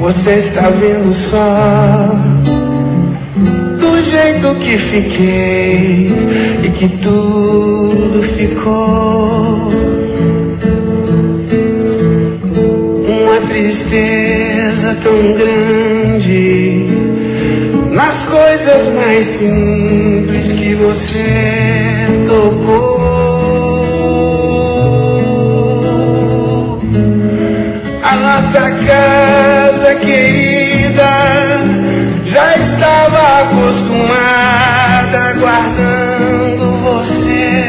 Você está vendo só do jeito que fiquei e que tudo ficou. Uma tristeza tão grande nas coisas mais simples que você tocou. A nossa casa querida já estava acostumada guardando você.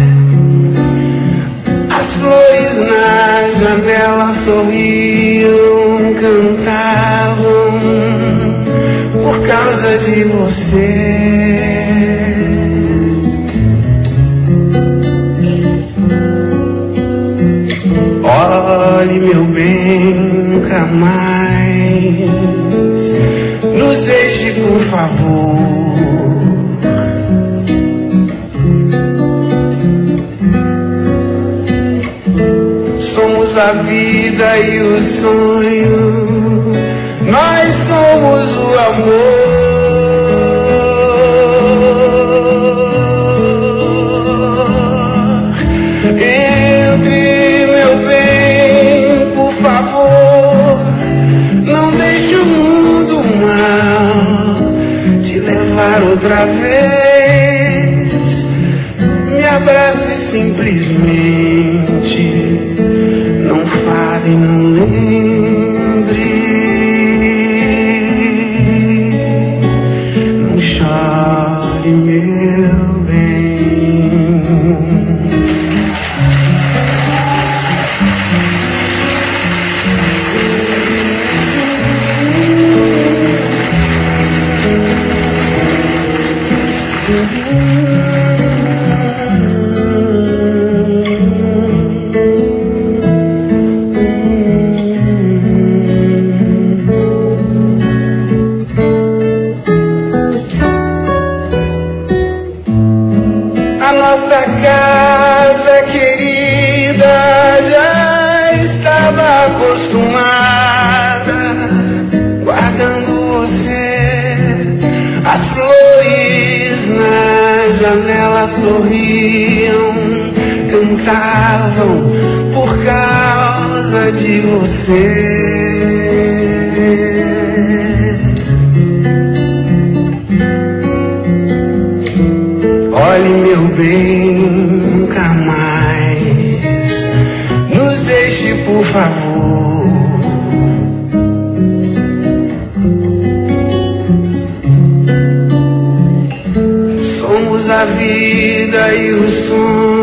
As flores na janela sorriam, cantavam por causa de você. Olhe, meu bem, nunca mais nos deixe, por favor. Somos a vida e o sonho, nós somos o amor. Entre, meu bem, por favor, não deixe o mundo mal te levar outra vez. Me abrace simplesmente, não fale, não lembre, não chore, meu bem. A nossa casa querida já estava acostumada guardando você. As flores na janela sorriam, cantavam por causa de você. Olhe, meu bem, nunca mais nos deixe, por favor. Somos a vida e o sonho,